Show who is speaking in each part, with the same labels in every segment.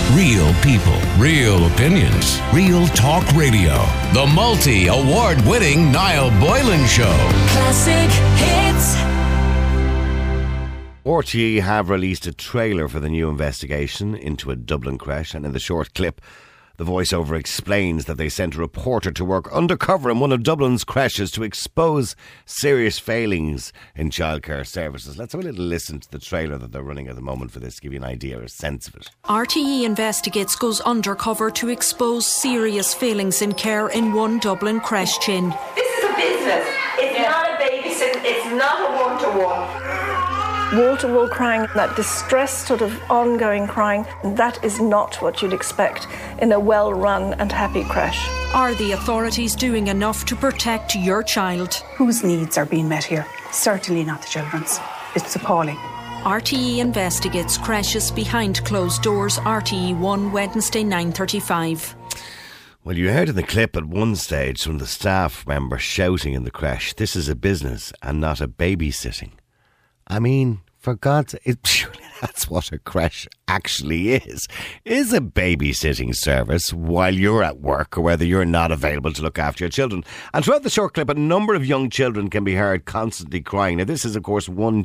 Speaker 1: Real people, real opinions, real talk radio. The multi-award-winning Niall Boylan Show.
Speaker 2: Classic hits.
Speaker 3: RTE have released a trailer for the new investigation into a Dublin creche, and in the short clip, the voiceover explains that they sent a reporter to work undercover in one of Dublin's creches to expose serious failings in childcare services. Let's have a little listen to the trailer that they're running at the moment for this, to give you an idea or a sense of it.
Speaker 4: RTE Investigates goes undercover to expose serious failings in care in one Dublin creche chain.
Speaker 5: This is a business. It's not a babysitting. It's not a one-to-one.
Speaker 6: Wall-to-wall crying, that distressed sort of ongoing crying, that is not what you'd expect in a well-run and happy creche.
Speaker 4: Are the authorities doing enough to protect your child?
Speaker 7: Whose needs are being met here? Certainly not the children's. It's appalling.
Speaker 4: RTE Investigates creches behind closed doors. RTE1, Wednesday 9:35.
Speaker 3: Well, you heard in the clip at one stage from the staff member shouting in the creche, "This is a business and not a babysitting." I mean, for God's sake, surely that's what a creche actually is a babysitting service while you're at work or whether you're not available to look after your children. And throughout the short clip, a number of young children can be heard constantly crying. Now, this is, of course, one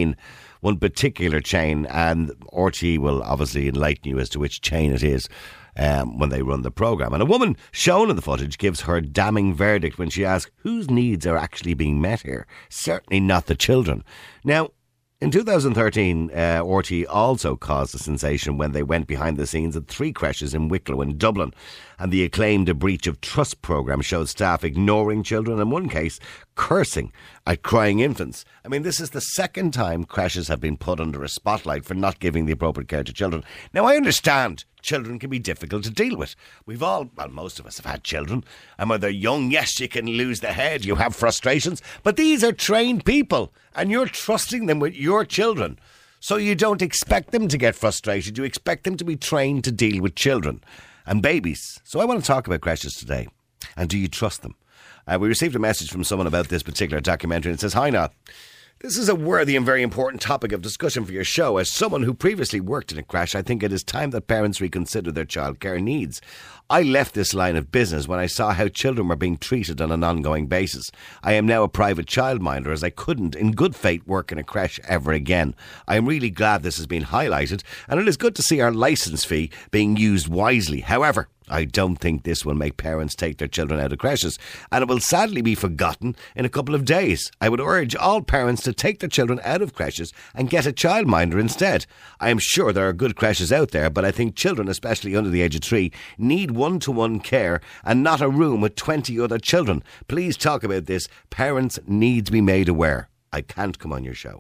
Speaker 3: particular chain, and RTE will obviously enlighten you as to which chain it is when they run the programme. And a woman shown in the footage gives her damning verdict when she asks whose needs are actually being met here. Certainly not the children. Now, in 2013, RTE also caused a sensation when they went behind the scenes at 3 creches in Wicklow in Dublin, and the acclaimed A Breach of Trust programme showed staff ignoring children, in one case cursing at crying infants. I mean, this is the second time creches have been put under a spotlight for not giving the appropriate care to children. Now, I understand children can be difficult to deal with. Most of us have had children, and when they're young, yes, you can lose the head, you have frustrations, but these are trained people, and you're trusting them with your children. So you don't expect them to get frustrated, you expect them to be trained to deal with children and babies. So I want to talk about creches today, and do you trust them? We received a message from someone about this particular documentary, and it says, "Hi Niall, this is a worthy and very important topic of discussion for your show. As someone who previously worked in a creche, I think it is time that parents reconsider their childcare needs. I left this line of business when I saw how children were being treated on an ongoing basis. I am now a private childminder, as I couldn't, in good faith, work in a creche ever again. I am really glad this has been highlighted, and it is good to see our licence fee being used wisely. However, I don't think this will make parents take their children out of creches, and it will sadly be forgotten in a couple of days. I would urge all parents to take their children out of creches and get a childminder instead. I am sure there are good creches out there, but I think children, especially under the age of 3, need one-to-one care and not a room with 20 other children. Please talk about this. Parents need to be made aware. I can't come on your show."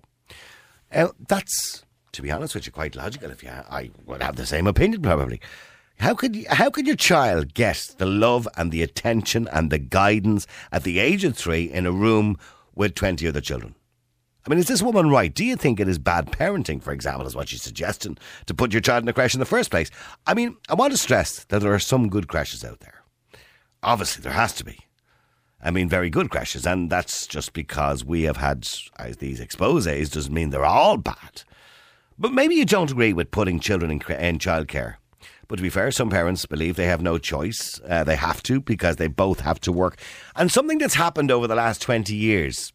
Speaker 3: That's, to be honest with you, quite logical. I would have the same opinion probably. How could your child get the love and the attention and the guidance at the age of 3 in a room with 20 other children? I mean, is this woman right? Do you think it is bad parenting, for example, is what she's suggesting, to put your child in a creche in the first place? I mean, I want to stress that there are some good creches out there. Obviously, there has to be. I mean, very good creches, and that's just because we have had these exposés doesn't mean they're all bad. But maybe you don't agree with putting children in childcare. But to be fair, some parents believe they have no choice. They have to, because they both have to work. And something that's happened over the last 20 years,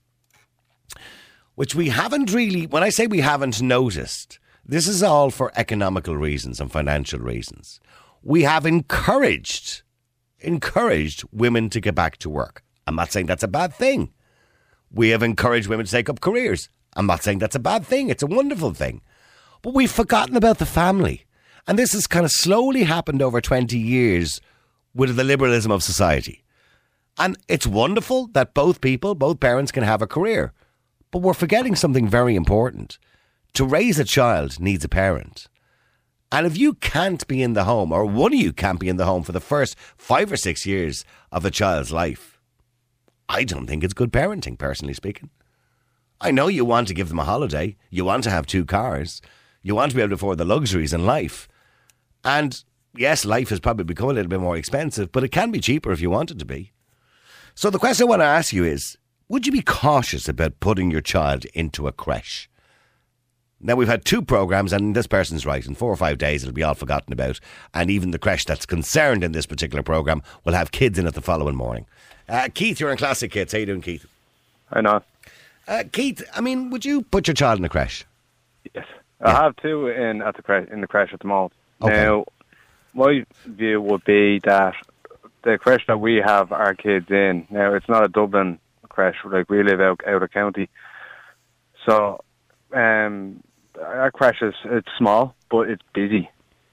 Speaker 3: which we haven't really, when I say we haven't noticed, this is all for economical reasons and financial reasons. We have encouraged women to get back to work. I'm not saying that's a bad thing. We have encouraged women to take up careers. I'm not saying that's a bad thing. It's a wonderful thing. But we've forgotten about the family. And this has kind of slowly happened over 20 years with the liberalism of society. And it's wonderful that both parents can have a career. But we're forgetting something very important. To raise a child needs a parent. And if you can't be in the home, or one of you can't be in the home for the first 5 or 6 years of a child's life, I don't think it's good parenting, personally speaking. I know you want to give them a holiday. You want to have 2 cars. You want to be able to afford the luxuries in life. And yes, life has probably become a little bit more expensive, but it can be cheaper if you want it to be. So the question I want to ask you is, would you be cautious about putting your child into a creche? Now, we've had 2 programmes, and this person's right. In 4 or 5 days, it'll be all forgotten about. And even the creche that's concerned in this particular programme will have kids in it the following morning. Keith, you're in Classic Hits. How you doing, Keith?
Speaker 2: I know.
Speaker 3: Keith, I mean, would you put your child in a creche?
Speaker 2: Yes.
Speaker 3: Yeah.
Speaker 2: I have 2 in the creche at the moment.
Speaker 3: Okay.
Speaker 2: Now, my view would be that the creche that we have our kids in, now it's not a Dublin creche, like we live out of county. So, our creche it's small, but it's busy.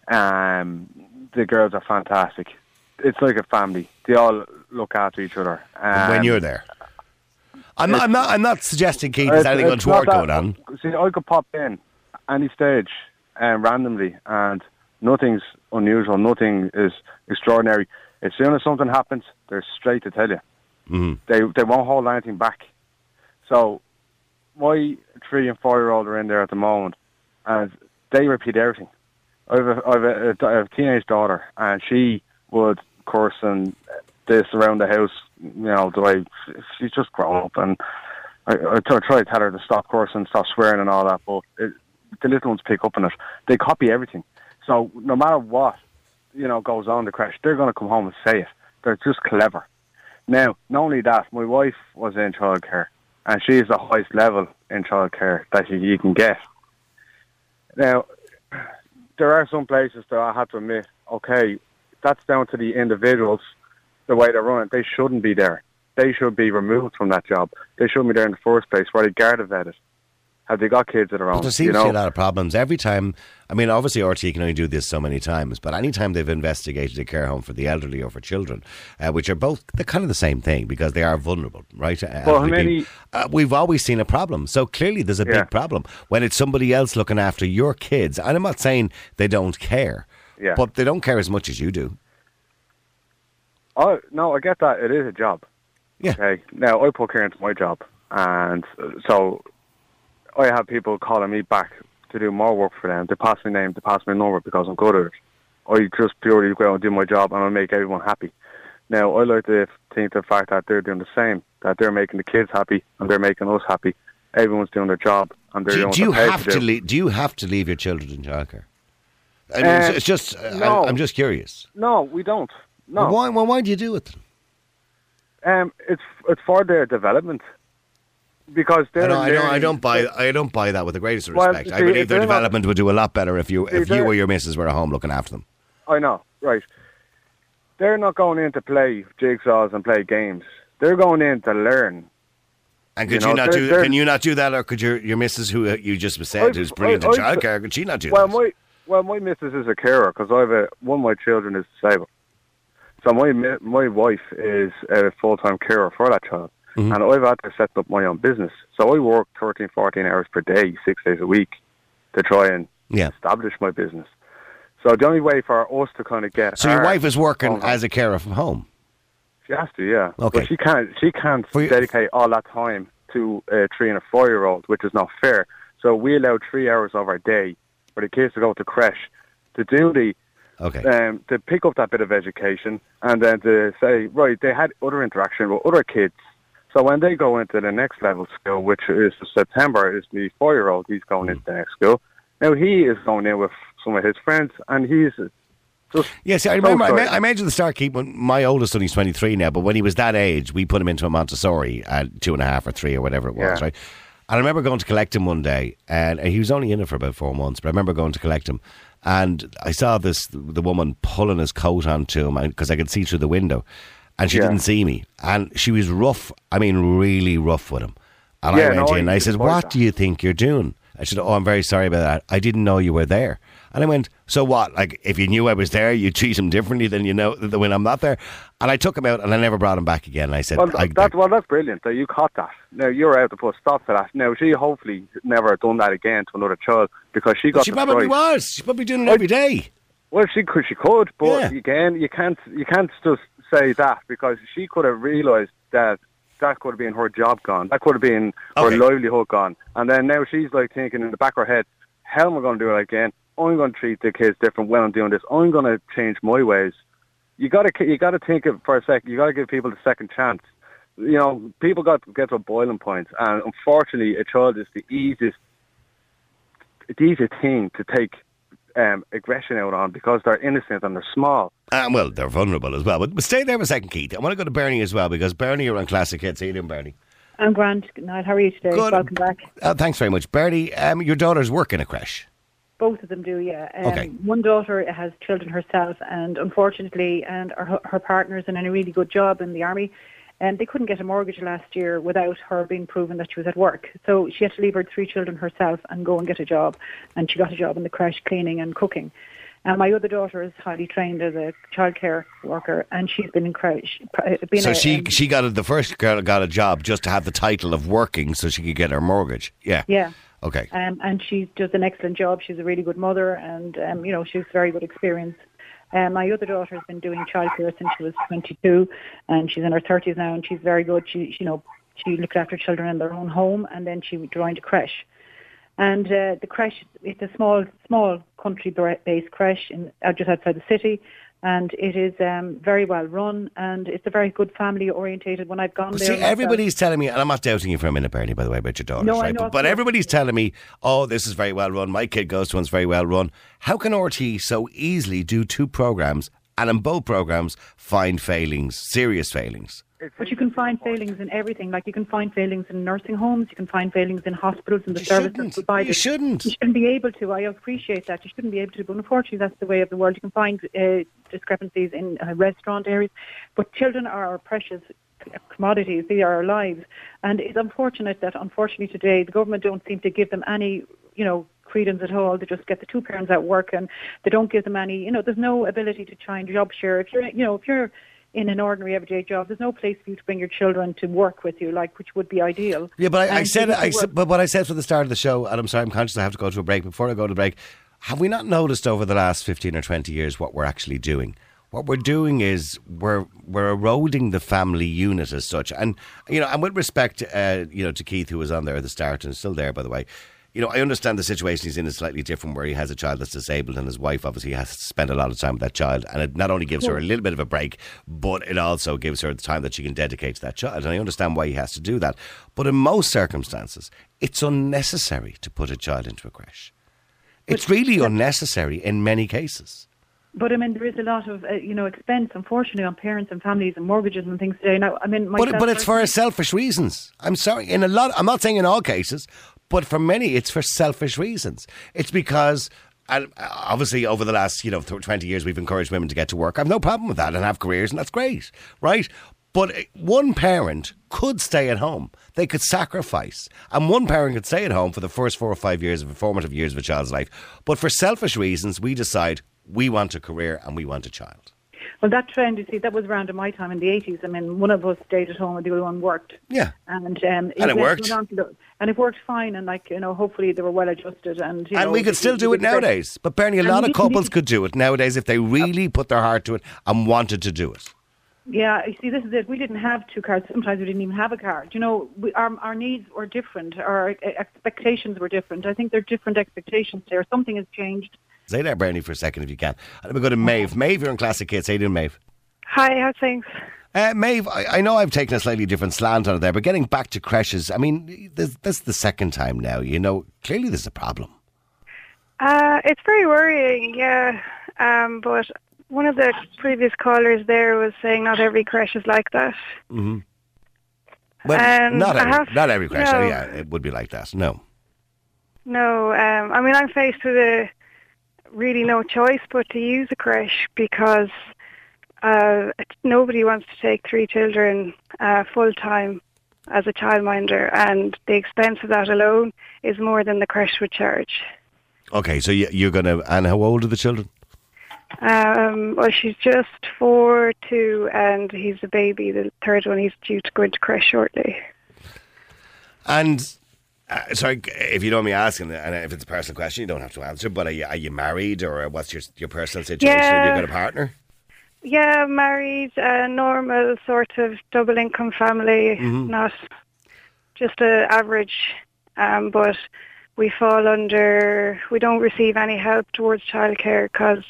Speaker 2: The girls are fantastic. It's like a family. They all look after each other.
Speaker 3: When you're there. I'm not suggesting, Keith, there's anything untoward going on.
Speaker 2: See, I could pop in any stage randomly, and nothing's unusual. Nothing is extraordinary. As soon as something happens, they're straight to tell you. Mm-hmm. They won't hold anything back. So my 3 and 4-year-old are in there at the moment, and they repeat everything. I have a teenage daughter, and she would curse and this around the house, you know, the way she's just grown up. And I try to tell her to stop cursing, stop swearing and all that, but the little ones pick up on it. They copy everything. So no matter what, you know, goes on in the creche, they're going to come home and say it. They're just clever. Now, not only that, my wife was in childcare, and she's the highest level in childcare that you can get. Now, there are some places that I have to admit, okay, that's down to the individuals, the way they run it. They shouldn't be there. They should be removed from that job. They shouldn't be there in the first place. Where they guard about it. Have they got kids of their own?
Speaker 3: But there seems to be a lot of problems every time. I mean, obviously RT can only do this so many times, but any time they've investigated a care home for the elderly or for children, which are both, they're kind of the same thing because they are vulnerable, right?
Speaker 2: Well, how many...
Speaker 3: we've always seen a problem. So clearly there's a big problem when it's somebody else looking after your kids. And I'm not saying they don't care, but they don't care as much as you do.
Speaker 2: Oh, no, I get that. It is a job.
Speaker 3: Yeah.
Speaker 2: Okay. Now, I put care into my job, and so I have people calling me back to do more work for them. They pass my name, they pass my number because I'm good at it. I just purely go out and do my job, and I make everyone happy. Now, I like to think the fact that they're doing the same, that they're making the kids happy, and they're making us happy. Everyone's doing their job, and they're doing what they're paid to do.
Speaker 3: Do you have to leave your children in childcare? I mean, it's just,
Speaker 2: no.
Speaker 3: I'm just curious.
Speaker 2: No, we don't. No.
Speaker 3: Why do you do it?
Speaker 2: It's for their development. Because
Speaker 3: I don't buy that with the greatest respect. I believe their development would do a lot better if you or your missus were at home looking after them.
Speaker 2: I know, right. They're not going in to play jigsaws and play games. They're going in to learn.
Speaker 3: And can you not do that, or could your missus, who you just said, who's brilliant in childcare, could she not do that?
Speaker 2: My missus is a carer because one of my children is disabled. So my wife is a full-time carer for that child. Mm-hmm. And I've had to set up my own business. So I work 13, 14 hours per day, 6 days a week to try and establish my business. So the only way for us to kind of get...
Speaker 3: So your wife is working as a carer from home?
Speaker 2: She has to, yeah.
Speaker 3: Okay.
Speaker 2: But she can't dedicate all that time to a 3 and a 4-year-old, which is not fair. So we allow 3 hours of our day for the kids to go to creche, to do to pick up that bit of education, and then to say, right, they had other interaction with other kids. So when they go into the next level school, which is September, is the 4-year-old, he's going into the next school. Now he is going in with some of his friends, and he's just...
Speaker 3: Yes, I remember, I mentioned the start, Keith, when my oldest son, he's 23 now, but when he was that age, we put him into a Montessori at 2.5 or 3 or whatever it was, right? And I remember going to collect him one day, and he was only in it for about 4 months, but I remember going to collect him, and I saw the woman pulling his coat onto him, because I could see through the window. And she didn't see me. And she was rough, I mean really rough with him. And I went in and I said, what do you think you're doing? I said, I'm very sorry about that. I didn't know you were there. And I went, so what? Like, if you knew I was there, you'd treat him differently than you know when I'm not there. And I took him out and I never brought him back again. And I said,
Speaker 2: that's brilliant that you caught that. Now, you're out to put stop to that. Now, she hopefully never done that again to another child because she got...
Speaker 3: She probably was. She's probably doing it every day.
Speaker 2: Well, she could, but again, you can't just say that because she could have realised that could have been her job gone. That could have been her livelihood gone. And then now she's like thinking in the back of her head, how am I going to do it again? I'm going to treat the kids different when I'm doing this. I'm going to change my ways. You got to think it for a second. You got to give people the second chance. You know, people get to a boiling point, and unfortunately, a child is the easiest the easy thing to take aggression out on because they're innocent and they're small.
Speaker 3: Well, they're vulnerable as well. But stay there for a second, Keith. I want to go to Bernie as well, because Bernie, you're on Classic Hits. How you doing, Bernie?
Speaker 8: I'm grand. Niall, how are you today?
Speaker 3: Good.
Speaker 8: Welcome back.
Speaker 3: Thanks very much. Bernie, your daughters work in a creche.
Speaker 8: Both of them do, yeah.
Speaker 3: Okay.
Speaker 8: One daughter has children herself, and unfortunately, her partner's in a really good job in the army, and they couldn't get a mortgage last year without her being proven that she was at work. So she had to leave her 3 children herself and go and get a job, and she got a job in the creche cleaning and cooking. My other daughter is highly trained as a childcare worker, and she's been in creche.
Speaker 3: She got the first girl got a job just to have the title of working, so she could get her mortgage. Yeah.
Speaker 8: Yeah.
Speaker 3: Okay.
Speaker 8: And she does an excellent job. She's a really good mother, and she's very good experience. My other daughter has been doing childcare since she was 22, and she's in her 30s now, and she's very good. She looked after children in their own home, and then she joined a creche. And the creche, it's a small country-based creche just outside the city, and it is very well run, and it's a very good family-orientated. When I've gone there...
Speaker 3: See, everybody's telling me, and I'm not doubting you for a minute, Bernie, by the way, about your daughters,
Speaker 8: no,
Speaker 3: right? But everybody's telling me, oh, this is very well run, my kid goes to one's very well run. How can RT so easily do 2 programmes, and in both programmes find failings, serious failings?
Speaker 8: But you can find failings in everything. Like, you can find failings in nursing homes, you can find failings in hospitals and the services provided.
Speaker 3: You shouldn't.
Speaker 8: You shouldn't be able to. I appreciate that. You shouldn't be able to. But unfortunately, that's the way of the world. You can find discrepancies in restaurant areas. But children are our precious commodities. They are our lives. And it's unfortunate that, unfortunately, today, the government don't seem to give them any, credence at all. They just get the 2 parents at work, and they don't give them any, there's no ability to try and job share. If you're in an ordinary everyday job, there's no place for you to bring your children to work with you, which would be ideal.
Speaker 3: Yeah, but but what I said from the start of the show, and I'm sorry, I'm conscious I have to go to a break. Before I go to the break, have we not noticed over the last 15 or 20 years what we're actually doing? What we're doing is we're eroding the family unit as such. And, and with respect, to Keith, who was on there at the start and is still there, by the way, I understand the situation he's in is slightly different, where he has a child that's disabled, and his wife obviously has to spend a lot of time with that child, and it not only gives her a little bit of a break, but it also gives her the time that she can dedicate to that child, and I understand why he has to do that. But in most circumstances, it's unnecessary to put a child into a creche. It's really unnecessary in many cases.
Speaker 8: But there is a lot of expense, unfortunately, on parents and families and mortgages and things today. Now,
Speaker 3: but it's for selfish reasons. I'm sorry, I'm not saying in all cases, but for many, it's for selfish reasons. It's because, and obviously, over the last 20 years, we've encouraged women to get to work. I've no problem with that and have careers, and that's great, right? But one parent could stay at home. They could sacrifice. And one parent could stay at home for the first 4 or 5 years of formative years of a child's life. But for selfish reasons, we decide we want a career and we want a child.
Speaker 8: Well, that trend, you see, that was around in my time in the 80s. One of us stayed at home and the other one worked.
Speaker 3: Yeah.
Speaker 8: And
Speaker 3: it worked.
Speaker 8: And it worked fine, and hopefully they were well adjusted. And
Speaker 3: we could still do it nowadays. But Bernie, a lot of couples could do it nowadays if they really put their heart to it and wanted to do it.
Speaker 8: Yeah, you see, this is it. We didn't have 2 cars. Sometimes we didn't even have a car. Our needs were different. Our expectations were different. I think there are different expectations there. Something has changed. Stay
Speaker 3: there, Bernie, for a second if you can. Let me go to Maeve. Maeve, you're in Classic Hits. How you doing, Maeve?
Speaker 9: Hi, how's things?
Speaker 3: Maeve, I know I've taken a slightly different slant on it there, but getting back to creches, this is the second time now. Clearly there's a problem.
Speaker 9: It's very worrying, yeah. But one of the previous callers there was saying not every creche is like that.
Speaker 3: Mm-hmm. Well, not every creche. No. Yeah, it would be like that. No.
Speaker 9: No, I'm faced with really no choice but to use a creche because nobody wants to take 3 children full-time as a childminder, and the expense of that alone is more than the creche would charge.
Speaker 3: Okay, so you're going to... And how old are the children?
Speaker 9: Well, she's just 4, 2, and he's a baby. The third one, he's due to go into creche shortly.
Speaker 3: And... sorry, if you don't mind me asking, and if it's a personal question, you don't have to answer, but are you married, or what's your personal situation?
Speaker 9: Yeah.
Speaker 3: Have you got a partner?
Speaker 9: Yeah, married, normal sort of double income family, not just an average, but we fall under, we don't receive any help towards childcare because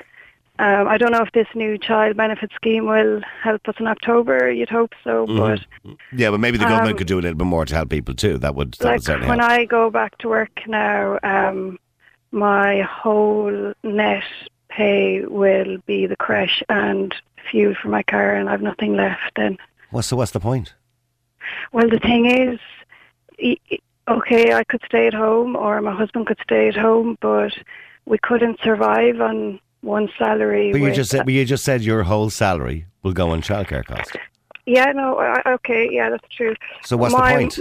Speaker 9: I don't know if this new child benefit scheme will help us in October. You'd hope so, but
Speaker 3: yeah, but maybe the government could do a little bit more to help people too. That would certainly help.
Speaker 9: When I go back to work now, my whole net pay will be the creche and fuel for my car, and I've nothing left then.
Speaker 3: What's the point?
Speaker 9: Well, the thing is, okay, I could stay at home or my husband could stay at home, but we couldn't survive on one salary.
Speaker 3: But you just said your whole salary will go on childcare costs.
Speaker 9: Yeah, no, okay, yeah, that's true.
Speaker 3: So what's the point?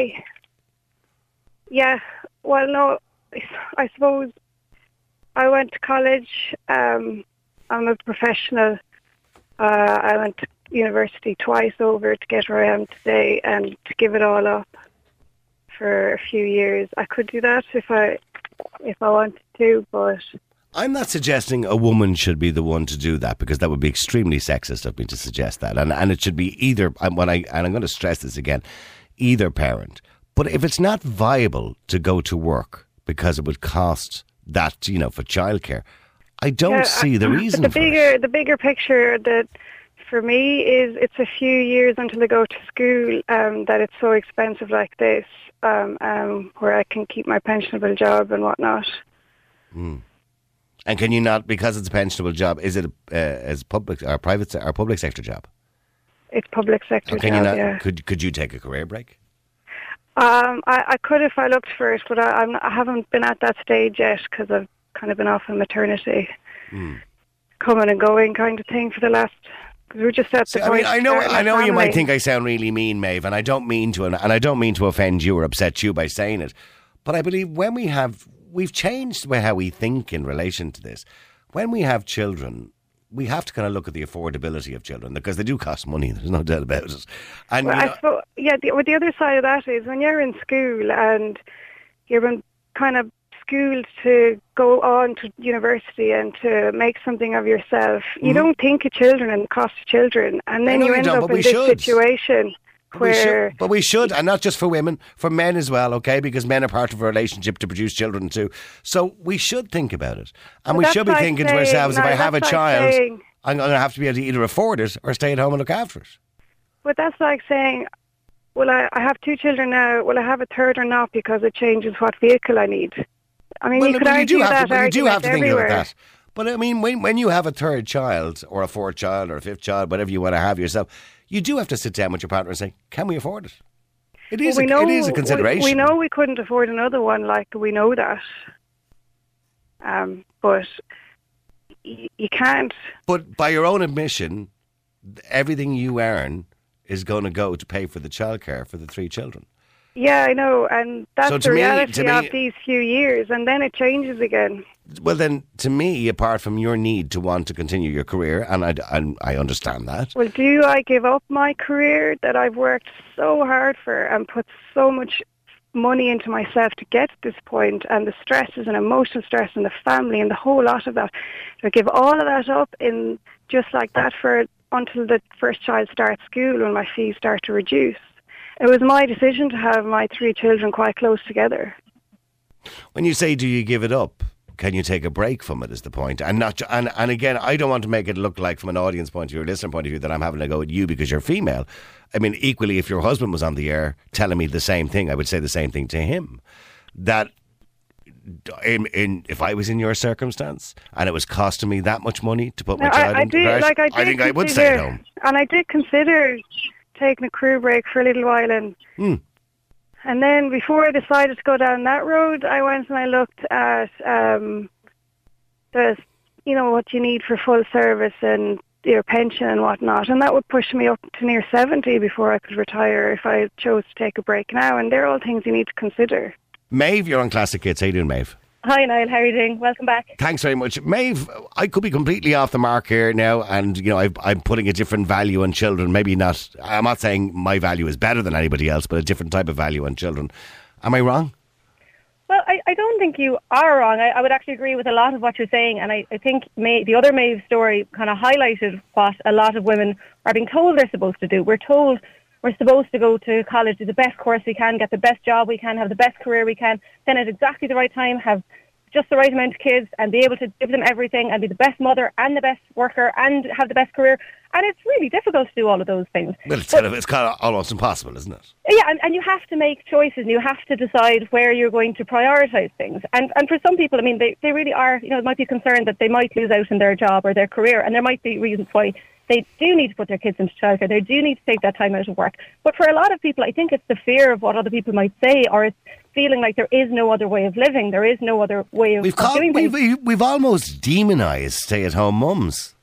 Speaker 9: Well, no, I suppose I went to college. I'm a professional. I went to university twice over to get where I am today, and to give it all up for a few years. I could do that if I wanted to, but
Speaker 3: I'm not suggesting a woman should be the one to do that, because that would be extremely sexist of me to suggest that, and it should be either. I'm going to stress this again, either parent. But if it's not viable to go to work because it would cost that, for childcare, I don't see the reason.
Speaker 9: But the bigger picture that for me is it's a few years until they go to school that it's so expensive like this, where I can keep my pensionable job and whatnot.
Speaker 3: Mm. And can you not, because it's a pensionable job, is it as public or private or public sector job?
Speaker 9: It's public sector job, yeah.
Speaker 3: Could you take a career break?
Speaker 9: I could if I looked for it, but I haven't been at that stage yet because I've kind of been off on maternity, coming and going kind of thing for the last. Because we're just at the point.
Speaker 3: I know you might think I sound really mean, Maeve, and I don't mean to offend you or upset you by saying it, but I believe when we've changed how we think in relation to this. When we have children, we have to kind of look at the affordability of children, because they do cost money. There's no doubt about it. And
Speaker 9: the other side of that is when you're in school and you're been kind of schooled to go on to university and to make something of yourself, you don't think of children and the cost of children, and then you end up in this situation.
Speaker 3: But we should, and not just for women, for men as well, okay? Because men are part of a relationship to produce children too. So we should think about it. And we should be thinking to ourselves, if I have a child, I'm going to have to be able to either afford it or stay at home and look after it.
Speaker 9: But that's like saying, well, I have 2 children now, will I have a third or not, because it changes what vehicle I need? I mean, you could argue that argument
Speaker 3: you do have to think
Speaker 9: everywhere.
Speaker 3: about that. But I mean, when you have a third child or a fourth child or a fifth child, whatever you want to have yourself, you do have to sit down with your partner and say, can we afford it? It is a consideration.
Speaker 9: We know we couldn't afford another one, like we know that. But you can't.
Speaker 3: But by your own admission, everything you earn is going to go to pay for the childcare for the 3 children.
Speaker 9: Yeah, I know, and that's the reality of these few years, and then it changes again.
Speaker 3: Well, then, to me, apart from your need to want to continue your career, and I understand that.
Speaker 9: Well, do I give up my career that I've worked so hard for and put so much money into myself to get to this point, and the stresses and emotional stress and the family and the whole lot of that? Do I give all of that up in just like that until the first child starts school, when my fees start to reduce? It was my decision to have my 3 children quite close together.
Speaker 3: When you say, do you give it up, can you take a break from it, is the point? And again, I don't want to make it look like, from an audience point of view or listener point of view, that I'm having to go at you because you're female. I mean, equally, if your husband was on the air telling me the same thing, I would say the same thing to him. That if I was in your circumstance and it was costing me that much money to put my child into crash, I think I would stay at home.
Speaker 9: And I did consider taking a career break for a little while, and then before I decided to go down that road, I went and I looked at what you need for full service and your pension and whatnot, and that would push me up to near 70 before I could retire if I chose to take a break now, and they're all things you need to consider.
Speaker 3: Maeve, you're on Classic Hits. How you doing, Maeve?
Speaker 10: Hi Niall, how are you doing? Welcome back.
Speaker 3: Thanks very much. Maeve, I could be completely off the mark here now, and I'm putting a different value on children. Maybe not, I'm not saying my value is better than anybody else, but a different type of value on children. Am I wrong?
Speaker 10: Well, I don't think you are wrong. I would actually agree with a lot of what you're saying, and I think the other Maeve story kind of highlighted what a lot of women are being told they're supposed to do. We're told we're supposed to go to college, do the best course we can, get the best job we can, have the best career we can, then at exactly the right time have just the right amount of kids and be able to give them everything and be the best mother and the best worker and have the best career. And it's really difficult to do all of those things.
Speaker 3: Well, it's kind of almost impossible, isn't it?
Speaker 10: Yeah, and you have to make choices and you have to decide where you're going to prioritise things. And for some people, I mean, they really are, might be concerned that they might lose out in their job or their career, and there might be reasons why they do need to put their kids into childcare. They do need to take that time out of work. But for a lot of people, I think it's the fear of what other people might say, or it's feeling like there is no other way of living. There is no other way of doing things.
Speaker 3: We've almost demonised stay-at-home mums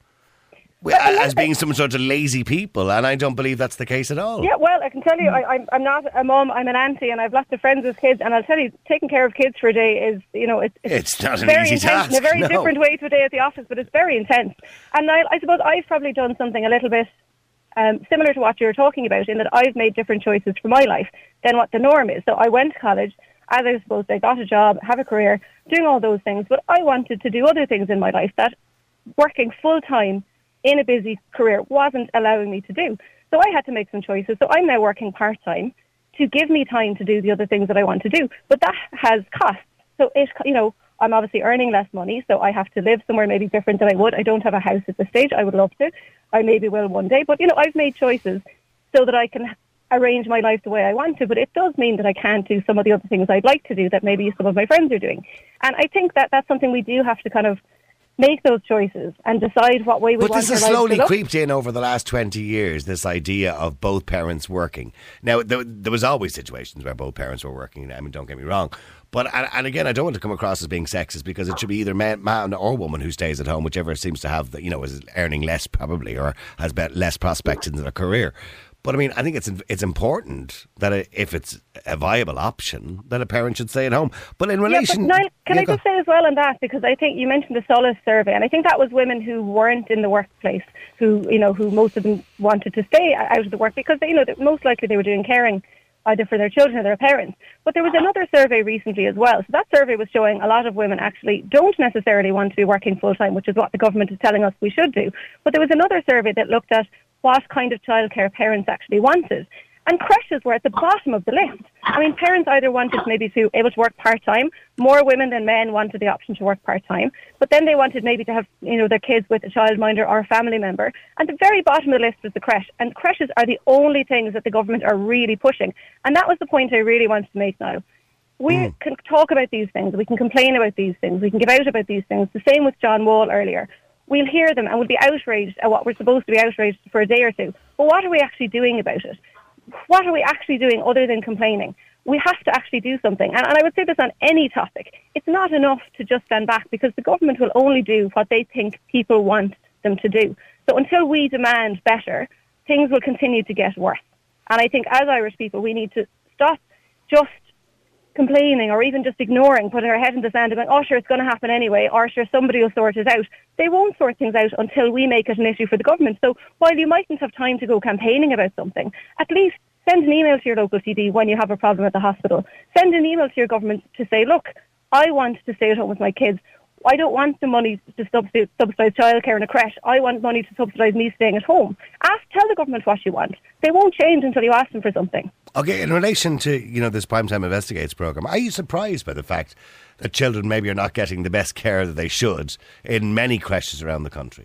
Speaker 3: as being some sort of lazy people, and I don't believe that's the case at all.
Speaker 10: Yeah, well, I can tell you, I'm not a mum, I'm an auntie, and I've lots of friends with kids, and I'll tell you, taking care of kids for a day is,
Speaker 3: it's not an
Speaker 10: very
Speaker 3: easy
Speaker 10: intense,
Speaker 3: task.
Speaker 10: in a very different way to a day at the office, but it's very intense. And I suppose I've probably done something a little bit similar to what you were talking about, in that I've made different choices for my life than what the norm is. So I went to college, as I was supposed to, I got a job, have a career, doing all those things, but I wanted to do other things in my life that working full-time in a busy career wasn't allowing me to do. So I had to make some choices. So I'm now working part-time to give me time to do the other things that I want to do. But that has costs. So I'm obviously earning less money, so I have to live somewhere maybe different than I would. I don't have a house at this stage. I would love to. I maybe will one day. But, I've made choices so that I can arrange my life the way I want to. But it does mean that I can't do some of the other things I'd like to do that maybe some of my friends are doing. And I think that that's something we do have to kind of make those choices and decide what way we want our lives to look.
Speaker 3: But this has slowly creeped in over the last 20 years, this idea of both parents working. Now, there was always situations where both parents were working. I mean, don't get me wrong. But, and again, I don't want to come across as being sexist, because it should be either man or woman who stays at home, whichever seems to have, is earning less probably, or has less prospects in their career. But I mean, I think it's important that if it's a viable option, that a parent should stay at home. But in relation,
Speaker 10: Niall, can I just say as well on that, because I think you mentioned the Solace survey, and I think that was women who weren't in the workplace, who most of them wanted to stay out of the work because most likely they were doing caring either for their children or their parents. But there was another survey recently as well. So that survey was showing a lot of women actually don't necessarily want to be working full time, which is what the government is telling us we should do. But there was another survey that looked at what kind of childcare parents actually wanted. And creches were at the bottom of the list. I mean, parents either wanted maybe to able to work part-time. More women than men wanted the option to work part-time. But then they wanted maybe to have, their kids with a childminder or a family member. And the very bottom of the list was the creche. And creches are the only things that the government are really pushing. And that was the point I really wanted to make now. We can talk about these things. We can complain about these things. We can give out about these things. The same with John Wall earlier. We'll hear them and we'll be outraged at what we're supposed to be outraged for a day or two. But what are we actually doing about it? What are we actually doing other than complaining? We have to actually do something. And I would say this on any topic. It's not enough to just stand back, because the government will only do what they think people want them to do. So until we demand better, things will continue to get worse. And I think as Irish people, we need to stop just complaining or even just ignoring, putting our head in the sand and going, oh, sure, it's going to happen anyway, or sure, somebody will sort it out. They won't sort things out until we make it an issue for the government. So while you mightn't have time to go campaigning about something, at least send an email to your local TD when you have a problem at the hospital. Send an email to your government to say, look, I want to stay at home with my kids. I don't want the money to subsidise childcare in a creche. I want money to subsidise me staying at home. Tell the government what you want. They won't change until you ask them for something.
Speaker 3: Okay, in relation to, this Primetime Investigates programme, are you surprised by the fact that children maybe are not getting the best care that they should in many creches around the country?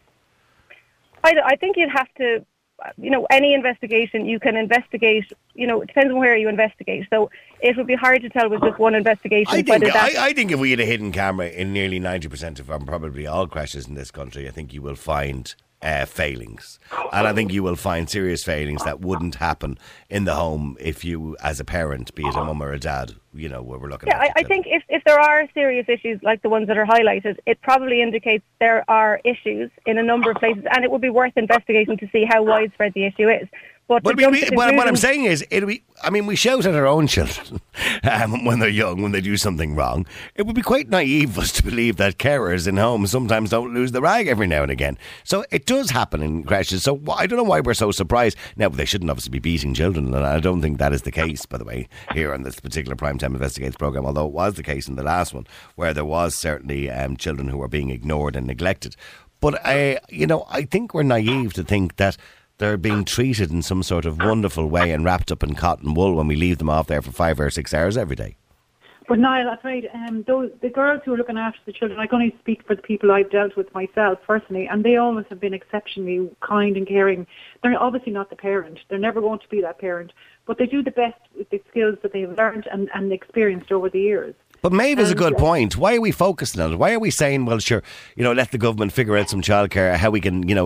Speaker 10: I think you'd have to, any investigation, you can investigate, it depends on where you investigate. So it would be hard to tell with just one investigation.
Speaker 3: I think if we had a hidden camera in nearly 90% of probably all creches in this country, I think you will find failings. And I think you will find serious failings that wouldn't happen in the home if you, as a parent, be it a mum or a dad, we're looking at.
Speaker 10: I think if there are serious issues like the ones that are highlighted, it probably indicates there are issues in a number of places, and it would be worth investigating to see how widespread the issue is. But what
Speaker 3: I'm saying is, we shout at our own children when they're young, when they do something wrong. It would be quite naive of us to believe that carers in homes sometimes don't lose the rag every now and again. So it does happen in creches. So I don't know why we're so surprised. Now, they shouldn't obviously be beating children, and I don't think that is the case, by the way, here on this particular Primetime Investigates programme, although it was the case in the last one, where there was certainly children who were being ignored and neglected. But, I think we're naive to think that they're being treated in some sort of wonderful way and wrapped up in cotton wool when we leave them off there for 5 or 6 hours every day.
Speaker 8: But Niall, I'm afraid the girls who are looking after the children, I can only speak for the people I've dealt with myself personally, and they always have been exceptionally kind and caring. They're obviously not the parent. They're never going to be that parent, but they do the best with the skills that they've learned and experienced over the years.
Speaker 3: But Maeve is a good point. Why are we focusing on it? Why are we saying, well, sure, let the government figure out some childcare, how we can, get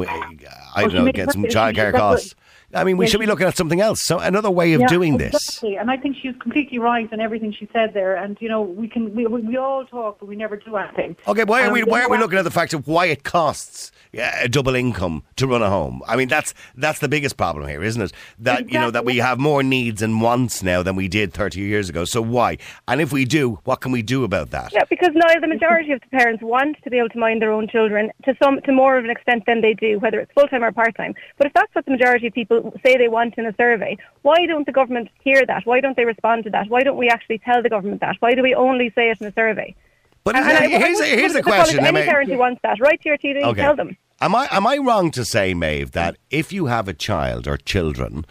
Speaker 3: some childcare costs. I mean, we should be looking at something else. So another way of doing this.
Speaker 8: Exactly. And I think she's completely right in everything she said there. And we all talk, but we never do anything.
Speaker 3: Okay, why are we looking at the fact of why it costs a double income to run a home? I mean, that's the biggest problem here, isn't it? That
Speaker 8: exactly.
Speaker 3: That we have more needs and wants now than we did 30 years ago. So why? And if we do, what can we do about that?
Speaker 10: Yeah, because now the majority of the parents want to be able to mind their own children to more of an extent than they do, whether it's full time or part time. But if that's what the majority of people say they want in a survey, why don't the government hear that? Why don't they respond to that? Why don't we actually tell the government that? Why do we only say it in a survey?
Speaker 3: But here's the question.
Speaker 10: Any parent who wants that, write to your TD and tell them.
Speaker 3: Am I wrong to say, Maeve, that if you have a child or children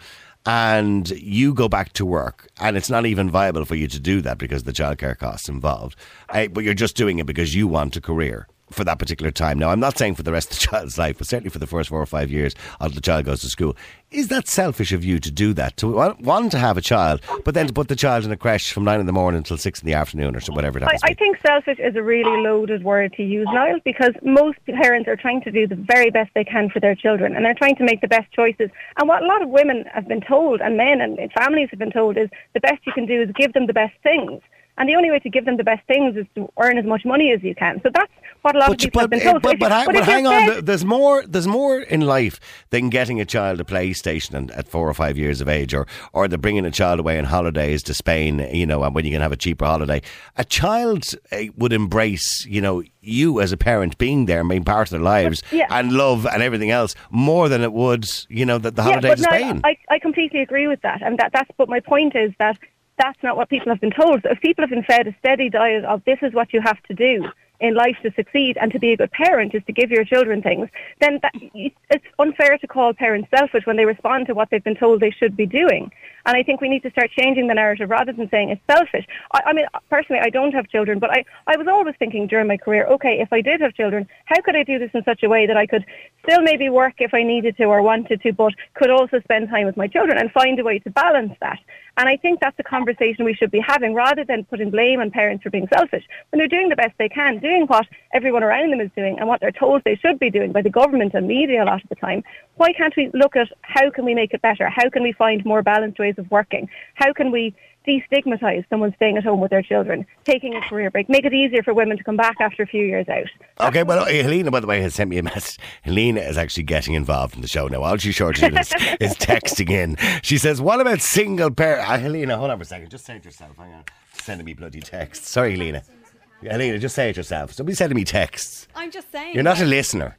Speaker 3: and you go back to work and it's not even viable for you to do that because of the childcare costs involved, but you're just doing it because you want a career for that particular time. Now, I'm not saying for the rest of the child's life, but certainly for the first 4 or 5 years until the child goes to school. Is that selfish of you to do that? To want to have a child, but then to put the child in a creche from 9 in the morning until 6 in the afternoon or whatever it happens to be?
Speaker 10: I think selfish is a really loaded word to use, Niall, because most parents are trying to do the very best they can for their children, and they're trying to make the best choices. And what a lot of women have been told, and men and families have been told, is the best you can do is give them the best things. And the only way to give them the best things is to earn as much money as you can. So that's what a lot of people have been told.
Speaker 3: But hang on, there's more in life than getting a child a PlayStation at 4 or 5 years of age, or they're bringing a child away on holidays to Spain, and when you can have a cheaper holiday. A child would embrace, you as a parent being there and being part of their lives and love and everything else more than it would, the holiday to Spain.
Speaker 10: I completely agree with that. And but my point is that that's not what people have been told. So if people have been fed a steady diet of this is what you have to do in life to succeed and to be a good parent is to give your children things, then it's unfair to call parents selfish when they respond to what they've been told they should be doing. And I think we need to start changing the narrative rather than saying it's selfish. I mean, personally, I don't have children, but I was always thinking during my career, okay, if I did have children, how could I do this in such a way that I could still maybe work if I needed to or wanted to, but could also spend time with my children and find a way to balance that. And I think that's a conversation we should be having rather than putting blame on parents for being selfish. When they're doing the best they can, doing what everyone around them is doing and what they're told they should be doing by the government and media a lot of the time, why can't we look at how can we make it better? How can we find more balanced ways of working? How can we destigmatise someone staying at home with their children, taking a career break, make it easier for women to come back after a few years out?
Speaker 3: Okay, well, Helena, by the way, has sent me a message. Helena is actually getting involved in the show now. All she's sure to do is texting in. She says, what about single parent? Helena, hold on for a second. Just say it yourself. Hang on. Sending me bloody texts. Sorry, Helena. Helena, just say it yourself. Somebody sending me texts.
Speaker 11: I'm just saying.
Speaker 3: You're not a listener.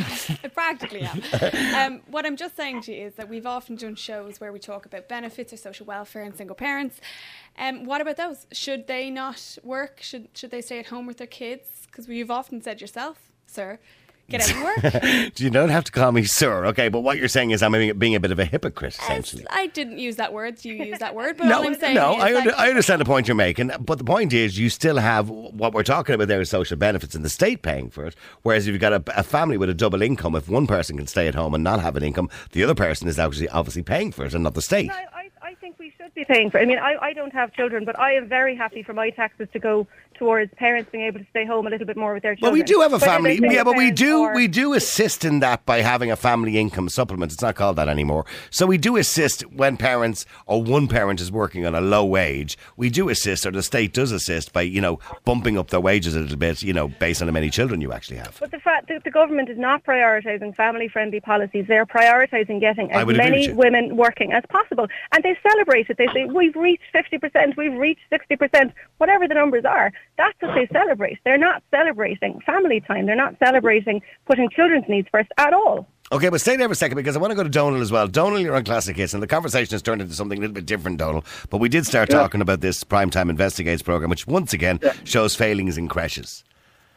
Speaker 11: I practically am. What I'm just saying to you is that we've often done shows where we talk about benefits or social welfare and single parents. What about those? Should they not work? Should they stay at home with their kids? Because you've often said yourself, sir, get out and work.
Speaker 3: You don't have to call me sir, okay? But what you're saying is I'm being a bit of a hypocrite, essentially.
Speaker 11: I didn't use that word. You used that word. But
Speaker 3: No,
Speaker 11: all I'm saying
Speaker 3: I understand the point you're making. But the point is you still have what we're talking about there is social benefits and the state paying for it. Whereas if you've got a family with a double income, if one person can stay at home and not have an income, the other person is actually obviously paying for it and not the state.
Speaker 10: No, I think we should be paying for it. I mean, I don't have children, but I am very happy for my taxes to go towards parents being able to stay home a little bit more with their children.
Speaker 3: Well, we do have a family, but we do assist in that by having a family income supplement. It's not called that anymore. So we do assist when parents or one parent is working on a low wage. We do assist, or the state does assist by, bumping up their wages a little bit, based on how many children you actually have.
Speaker 10: But the fact that the government is not prioritising family-friendly policies, they're prioritising getting as many women working as possible. And they celebrate it. They say, we've reached 50%, we've reached 60%, whatever the numbers are. That's what they celebrate. They're not celebrating family time. They're not celebrating putting children's needs first at all.
Speaker 3: Okay, but stay there for a second because I want to go to Donal as well. Donal, you're on Classic Hits, and the conversation has turned into something a little bit different, Donal. But we did start talking about this Primetime Investigates programme, which once again shows failings in creches.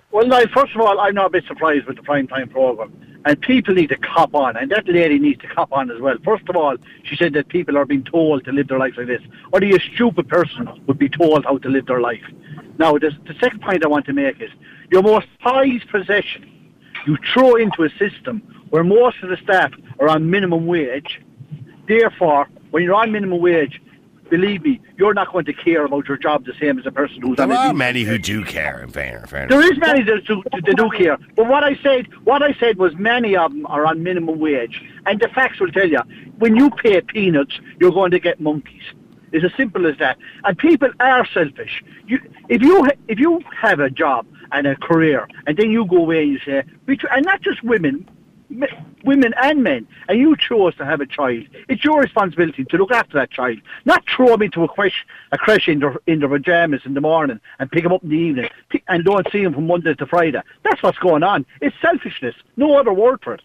Speaker 12: Well, first of all, I'm not a bit surprised with the prime time programme. And people need to cop on, and that lady needs to cop on as well. First of all, she said that people are being told to live their life like this. Only a stupid person would be told how to live their life. Now, the second point I want to make is, your most prized possession, you throw into a system where most of the staff are on minimum wage. Therefore, when you're on minimum wage, believe me, you're not going to care about your job the same as a person who's on.
Speaker 3: There are many who do care, in fairness.
Speaker 12: There is many that do care. But what I said was many of them are on minimum wage. And the facts will tell you, when you pay peanuts, you're going to get monkeys. It's as simple as that. And people are selfish. If you have a job and a career, and then you go away and you say, and not just women and men, and you chose to have a child, it's your responsibility to look after that child, not throw them into a creche in their pajamas in the morning and pick them up in the evening and don't see them from Monday to Friday. That's what's going on. It's selfishness. No other word for it.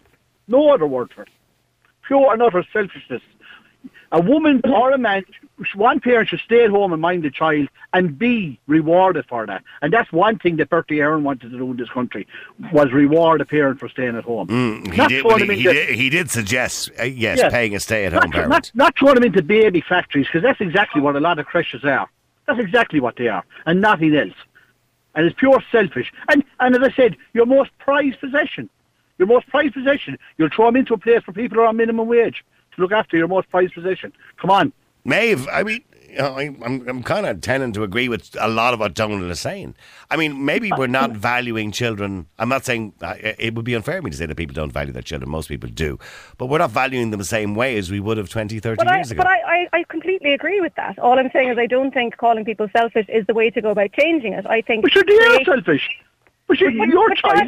Speaker 12: Pure and utter selfishness. A woman or a man, one parent should stay at home and mind the child and be rewarded for that. And that's one thing that Bertie Ahern wanted to do in this country, was reward a parent for staying at home.
Speaker 3: He did suggest, paying a stay-at-home parent.
Speaker 12: Not throw them into baby factories, because that's exactly what a lot of creches are. That's exactly what they are, and nothing else. And it's pure selfish. And as I said, your most prized possession. You'll throw them into a place where people are on minimum wage to look after your most prized possession. Come on.
Speaker 3: Maeve, I mean, I'm kind of tending to agree with a lot of what Donald is saying. I mean, maybe we're not valuing children. I'm not saying it would be unfair of me to say that people don't value their children. Most people do. But we're not valuing them the same way as we would have 20, 30 years ago.
Speaker 10: But I completely agree with that. All I'm saying is I don't think calling people selfish is the way to go about changing it. I think...
Speaker 12: But you're selfish. But your child...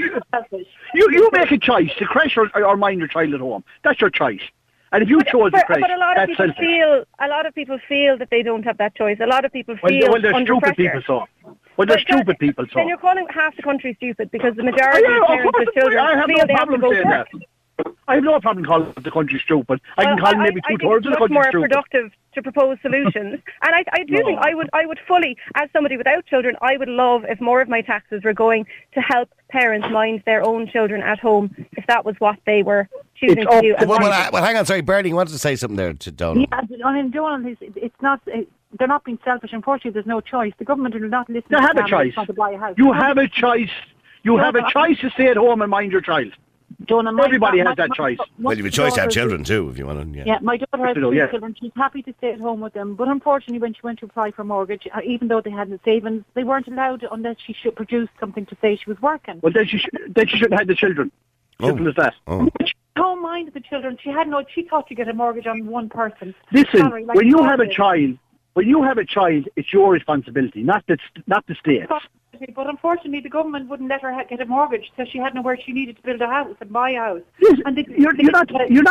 Speaker 12: You make a choice to crash or mind your child at home. That's your choice. And if you chose the creche, that's selfish.
Speaker 10: A lot of people feel that they don't have that choice. A lot of people feel
Speaker 12: well, they're
Speaker 10: under
Speaker 12: stupid
Speaker 10: pressure.
Speaker 12: people, so. Well, they're stupid people, so.
Speaker 10: Then you're calling half the country stupid because the majority of parents with children feel they have to go to work.
Speaker 12: I have no problem calling the country stupid. I can call maybe two-thirds of the country stupid.
Speaker 10: I think it's much more productive to propose solutions. And I do think I would fully, as somebody without children, I would love if more of my taxes were going to help parents mind their own children at home, if that was what they were choosing to do.
Speaker 3: Well, hang on, sorry, Bernie, you wanted to say something there to Donald.
Speaker 8: Yeah, I mean, Donald, it's not... They're not being selfish. Unfortunately, there's no choice. The government will not listen
Speaker 12: to
Speaker 8: them.
Speaker 12: They have a choice.
Speaker 8: To buy a house.
Speaker 12: You have a choice. You have a choice to stay at home and mind your child. Everybody has that choice.
Speaker 3: Well, you have a choice to have children too, if you want to.
Speaker 8: Yeah, my daughter has 2 children. She's happy to stay at home with them. But unfortunately, when she went to apply for a mortgage, even though they had the savings, they weren't allowed unless she should produce something to say she was working.
Speaker 12: Well, then she shouldn't have the children. Simple as that.
Speaker 8: She don't mind the children. She thought she'd get a mortgage on one person.
Speaker 12: Listen, when you have a child, it's your responsibility, not the state's.
Speaker 8: But unfortunately, the government wouldn't let her get a mortgage, so she had nowhere she needed to build a house and buy a house.
Speaker 12: Yes, and you're not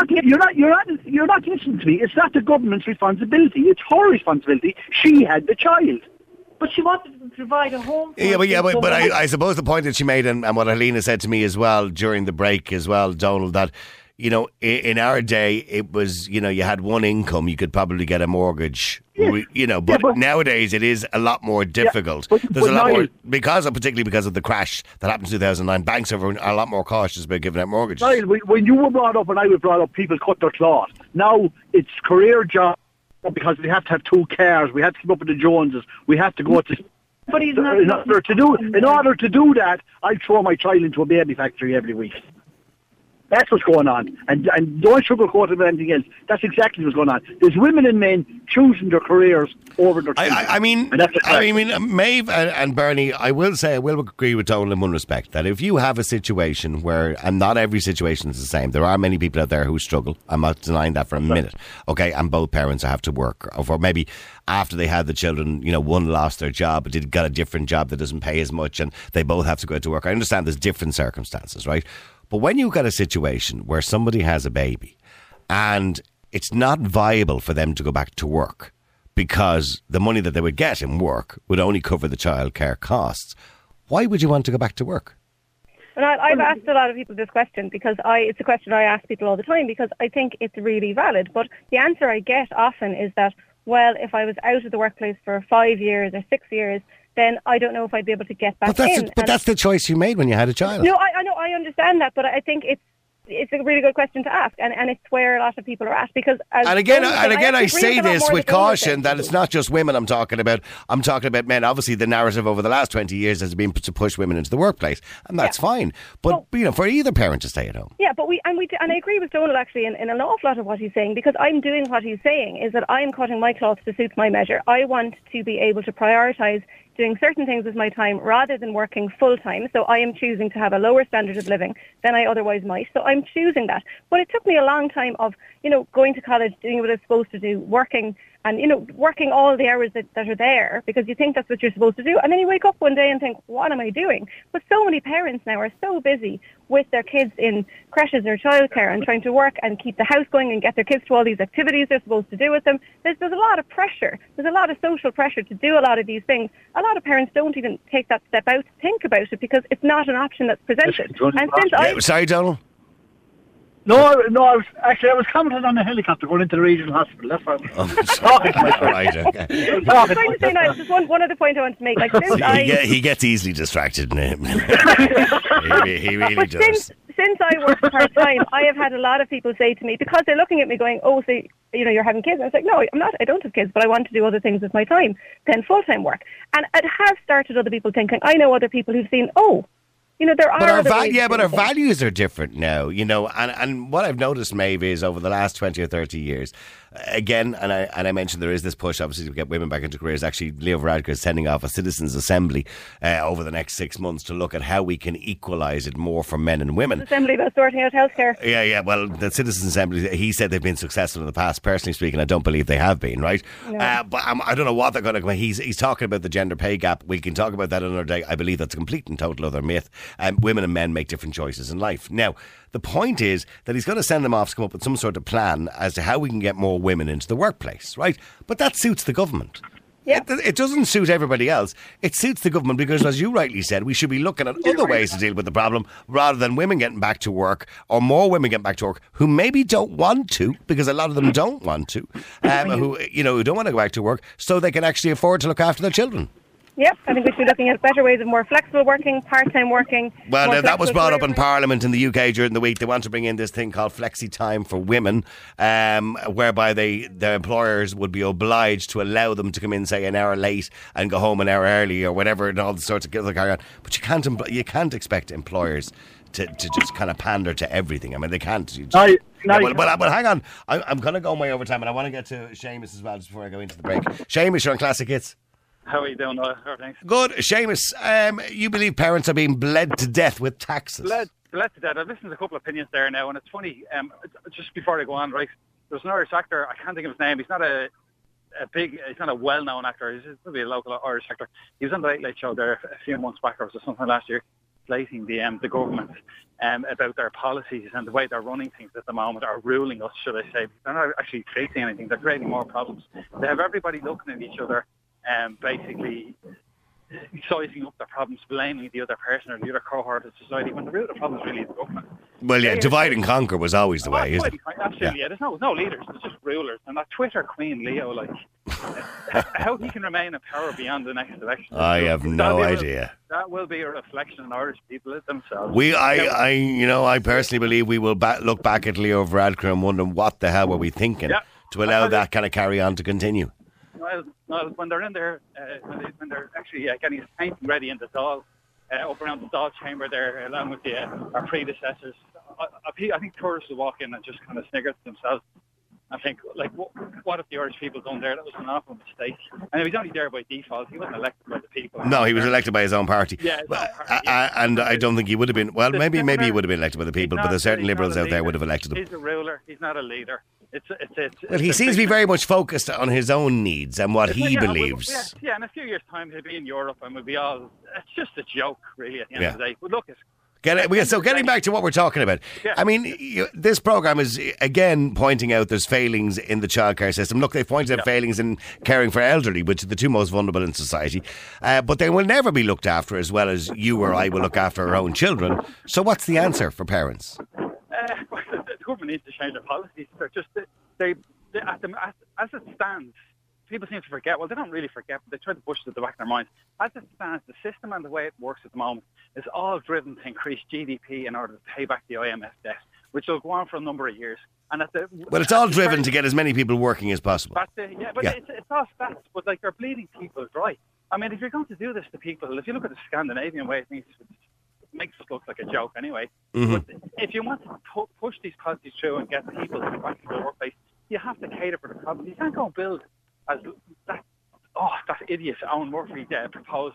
Speaker 12: listening to me. It's not the government's responsibility. It's her responsibility. She had the child.
Speaker 8: But she wanted to provide a home for
Speaker 3: but I suppose the point that she made and what Helena said to me as well during the break as well, Donald, that you know, in our day, it was, you know, you had one income, you could probably get a mortgage, you know, but nowadays it is a lot more difficult. There's a lot more, particularly because of the crash that happened in 2009, banks are a lot more cautious about giving out mortgages.
Speaker 12: Niall, when you were brought up and I was brought up, people cut their cloth. Now it's career job because we have to have 2 cars, we have to keep up with the Joneses, we have to go to...
Speaker 8: But he's not...
Speaker 12: In order to do that, I throw my child into a baby factory every week. That's what's going on. And don't sugarcoat it with anything else. That's exactly what's going on. There's women and men choosing their careers over their children.
Speaker 3: I mean, Maeve and Bernie, I will agree with Donald in one respect, that if you have a situation where, and not every situation is the same, there are many people out there who struggle. I'm not denying that for a minute. Okay, and both parents have to work. Or maybe after they had the children, you know, one lost their job, but got a different job that doesn't pay as much, and they both have to go to work. I understand there's different circumstances, right? But when you've got a situation where somebody has a baby and it's not viable for them to go back to work because the money that they would get in work would only cover the childcare costs, why would you want to go back to work?
Speaker 10: And I've asked a lot of people this question because it's a question I ask people all the time because I think it's really valid. But the answer I get often is that, well, if I was out of the workplace for 5 years or 6 years, then I don't know if I'd be able to get back in.
Speaker 3: But that's the choice you made when you had a child.
Speaker 10: No, I know, I understand that, but I think it's a really good question to ask, and it's where a lot of people are at, because
Speaker 3: and again I say this with caution that it's not just women I'm talking about men. Obviously the narrative over the last 20 years has been to push women into the workplace, and that's fine, but for either parent to stay at home.
Speaker 10: Yeah, but I agree with Donald actually in an awful lot of what he's saying, because I'm doing what he's saying, is that I'm cutting my cloth to suit my measure. I want to be able to prioritise doing certain things with my time rather than working full-time. So I am choosing to have a lower standard of living than I otherwise might. So I'm choosing that. But it took me a long time of, going to college, doing what I was supposed to do, working and, working all the hours that are there, because you think that's what you're supposed to do. And then you wake up one day and think, what am I doing? But so many parents now are so busy with their kids in creches or childcare and trying to work and keep the house going and get their kids to all these activities they're supposed to do with them. There's a lot of pressure. There's a lot of social pressure to do a lot of these things. A lot of parents don't even take that step out to think about it, because it's not an option that's presented. And
Speaker 3: Sorry, Donald?
Speaker 12: No, I was commenting on the helicopter going into the regional hospital. That's why I was talking to myself.
Speaker 3: Right, okay.
Speaker 10: I was trying to say now, just one other point I want to make.
Speaker 3: He gets easily distracted. He really does.
Speaker 10: Since I work part-time, I have had a lot of people say to me, because they're looking at me going, oh, so, you're having kids. And I was like, no, I'm not. I don't have kids, but I want to do other things with my time than full-time work. And it has started other people thinking, I know other people who've seen, there are
Speaker 3: but our values are different now, and what I've noticed, Maeve, is over the last 20 or 30 years, again, and I mentioned there is this push, obviously, to get women back into careers. Actually, Leo Varadkar is sending off a citizens' assembly over the next 6 months to look at how we can equalise it more for men and women.
Speaker 10: Assembly about sorting out healthcare.
Speaker 3: Yeah, well, the citizens' assembly, he said they've been successful in the past. Personally speaking, I don't believe they have been, right? No. But I don't know what they're going to... He's talking about the gender pay gap. We can talk about that another day. I believe that's a complete and total other myth. Women and men make different choices in life. Now, the point is that he's going to send them off to come up with some sort of plan as to how we can get more women into the workplace, right? But that suits the government. Yeah. It doesn't suit everybody else. It suits the government because, as you rightly said, we should be looking at other ways to deal with the problem rather than women getting back to work, or more women getting back to work who maybe don't want to, because a lot of them don't want to, who don't want to go back to work so they can actually afford to look after their children.
Speaker 10: Yep, I think we should be looking at better ways of more flexible working, part-time working.
Speaker 3: Well, that was brought up in Parliament in the UK during the week. They want to bring in this thing called flexi time for women, whereby their employers would be obliged to allow them to come in, say, an hour late and go home an hour early or whatever, and all the sorts of carry on. But you can't expect employers to just kind of pander to everything. I mean, they can't. But hang on, I'm going to go my overtime, and I want to get to Seamus as well just before I go into the break. Seamus, you're on Classic Hits.
Speaker 13: How are you doing? Thanks.
Speaker 3: Good. Seamus, you believe parents are being bled to death with taxes?
Speaker 13: Bled to death. I've listened to a couple of opinions there now, and it's funny, just before I go on, right, there's an Irish actor, I can't think of his name, he's not a well-known actor, he's maybe a local Irish actor. He was on the Late Late Show there a few months back, or something last year, slating the government about their policies and the way they're running things at the moment, or ruling us, should I say. They're not actually fixing anything, they're creating more problems. They have everybody looking at each other, basically sizing up their problems, blaming the other person or the other cohort of society, when the root of the problem is really the government.
Speaker 3: Well, yeah, divide and conquer was always the way, isn't it?
Speaker 13: Absolutely, yeah. There's no leaders, there's just rulers. And that Twitter queen, Leo, how he can remain in power beyond the next election.
Speaker 3: I have no idea.
Speaker 13: That will be a reflection on Irish people themselves.
Speaker 3: I personally believe we will look back at Leo Varadkar and wonder what the hell were we thinking to allow that kind of carry on to continue.
Speaker 13: Well, when they're in there, when they're actually getting his painting ready in the Dáil, up around the Dáil chamber there, along with our predecessors, I think tourists will walk in and just kind of snigger to themselves and think, what have the Irish people done there? That was an awful mistake. And he was only there by default. He wasn't elected by the people.
Speaker 3: No, he was elected by his own party.
Speaker 13: Yeah, his own party,
Speaker 3: and I don't think he would have been. Well, maybe he would have been elected by the people, but there's certain liberals out there would have elected him.
Speaker 13: He's a ruler. He's not a leader.
Speaker 3: Well, he seems to be very much focused on his own needs and what he believes.
Speaker 13: Yeah, in a few years' time he'll be in Europe and we'll be all... It's just a joke, really, at the end of the day. But look,
Speaker 3: getting back to what we're talking about, I mean, this programme is, again, pointing out there's failings in the childcare system. Look, they've pointed out failings in caring for elderly, which are the two most vulnerable in society. But they will never be looked after as well as you or I will look after our own children. So what's the answer for parents?
Speaker 13: The government needs to change their policies. They're just, as it stands, people seem to forget. Well, they don't really forget, but they try to push it at the back of their minds. As it stands, the system and the way it works at the moment is all driven to increase GDP in order to pay back the IMF debt, which will go on for a number of years. And
Speaker 3: well, it's all driven to get as many people working as possible.
Speaker 13: That's it, yeah, but it's all stats, but like they're bleeding people dry. I mean, if you're going to do this to people, if you look at the Scandinavian way, it makes us look like a joke anyway.
Speaker 3: Mm-hmm.
Speaker 13: But if you want to push these policies through and get people back to the workplace, you have to cater for the problem. You can't go and build as that idiot Owen Murphy proposed.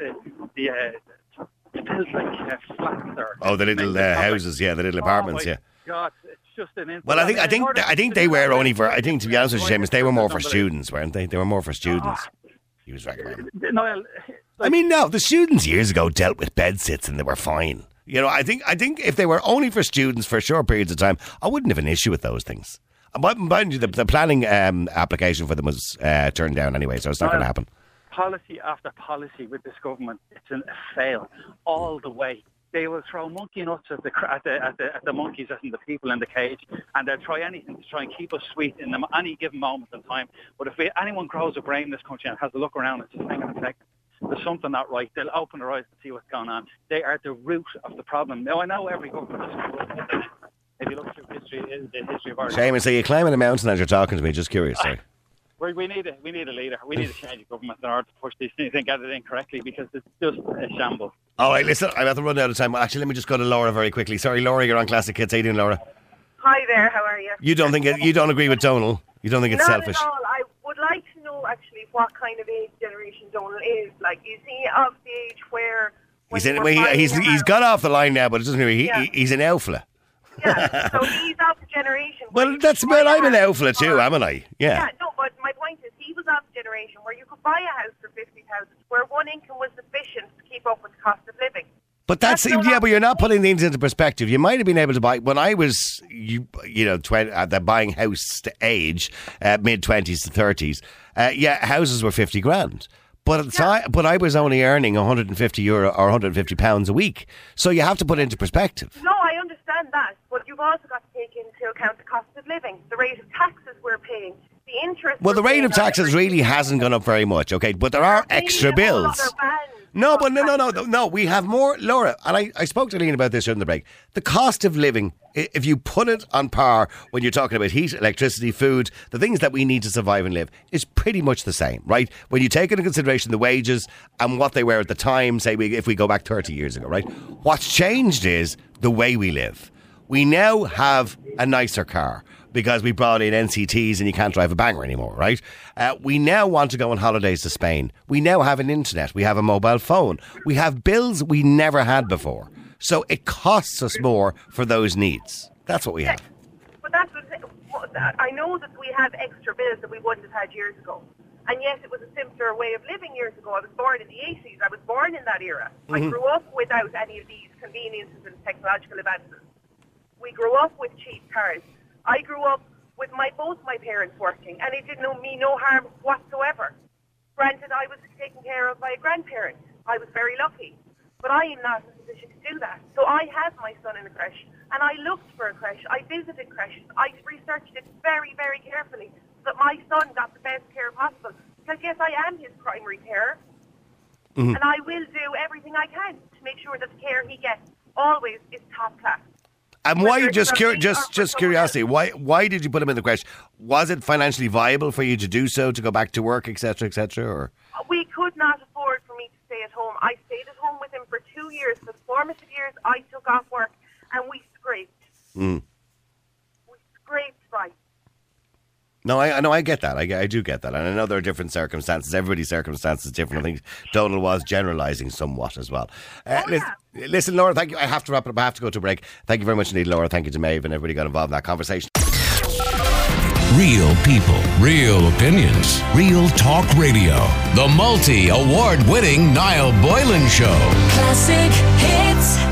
Speaker 13: The build like flats or
Speaker 3: the little houses, the little apartments,
Speaker 13: God, it's just an.
Speaker 3: Well, I think they were only for. I think, to be honest with you, Seamus, they were more for students, weren't they? They were more for students. He was recommending.
Speaker 13: No,
Speaker 3: I mean, no, the students years ago dealt with bed sits and they were fine. You know, I think if they were only for students for short periods of time, I wouldn't have an issue with those things. Mind you, the planning application for them was turned down anyway, so it's not going to happen.
Speaker 13: Policy after policy with this government, it's a fail all the way. They will throw monkey nuts at the monkeys as in the people in the cage, and they'll try anything to try and keep us sweet in any given moment in time. But if anyone grows a brain in this country and has a look around and says, hang on a second, there's something not right, they'll open their eyes to see what's going on. They are the root of the problem. Now, I know every government is. If you look through the history of our...
Speaker 3: Seamus, are you climbing a mountain as you're talking to me? Just curious, sorry.
Speaker 13: We need a leader. We need a change of government in order to push these things and get it in correctly, because it's just a shambles.
Speaker 3: All right, listen, I'm at the run out of time. Actually, let me just go to Laura very quickly. Sorry, Laura, you're on Classic Hits. How you doing, Laura?
Speaker 14: Hi there, how are you?
Speaker 3: You don't agree with Donal? You don't think it's selfish?
Speaker 14: Not at all. I would like to know actually what kind of age generation Donal is. Like, is he of the age where...
Speaker 3: He's got off the line now, but it doesn't mean he's an elfla.
Speaker 14: Yeah, so he's of the generation...
Speaker 3: Well, I'm an elfla too, haven't I?
Speaker 14: Yeah, no, but my point is, he was of the generation where you could buy a house for 50,000, where one income was sufficient to keep up with the cost of living.
Speaker 3: But but you're not putting things into perspective. You might have been able to buy, when I was, at the buying house age, mid-20s to 30s, houses were 50 grand. But at the time, I was only earning €150 or £150 a week. So you have to put it into perspective.
Speaker 14: No, I understand that, but you've also got to take into account the cost of living, the rate of taxes we're paying, the interest.
Speaker 3: Well, the rate of taxes really hasn't gone up very much, okay? But there are extra bills. No, we have more, Laura, and I spoke to Liam about this during the break. The cost of living, if you put it on par when you're talking about heat, electricity, food, the things that we need to survive and live, is pretty much the same, right? When you take into consideration the wages and what they were at the time, say if we go back 30 years ago, right? What's changed is the way we live. We now have a nicer car because we brought in NCTs and you can't drive a banger anymore, right? We now want to go on holidays to Spain. We now have an internet. We have a mobile phone. We have bills we never had before. So it costs us more for those needs. That's what we have.
Speaker 14: But that's what I know, that we have extra bills that we wouldn't have had years ago. And yes, it was a simpler way of living years ago. I was born in the 80s. I was born in that era. I grew up without any of these conveniences and technological advances. We grew up with cheap cars. I grew up with both my parents working, and it did me no harm whatsoever. Granted, I was taken care of by a grandparent. I was very lucky. But I am not in a position to do that. So I have my son in a creche, and I looked for a creche. I visited creches. I researched it very, very carefully so that my son got the best care possible. Because, yes, I am his primary carer, and I will do everything I can to make sure that the care he gets always is top class.
Speaker 3: And why, just curiosity, why did you put him in the creche? Was it financially viable for you to do so, to go back to work, etc., or?
Speaker 14: We could not afford for me to stay at home. I stayed at home with him for 2 years. For the formative years, I took off work, and we scraped. We scraped by.
Speaker 3: No, I get that. I do get that. And I know there are different circumstances. Everybody's circumstances is different. I think Donal was generalising somewhat as well. Listen, Laura, thank you. I have to wrap it up. I have to go to a break. Thank you very much indeed, Laura. Thank you to Maeve and everybody got involved in that conversation.
Speaker 1: Real people, real opinions, real talk radio. The multi-award winning Niall Boylan Show.
Speaker 4: Classic Hits.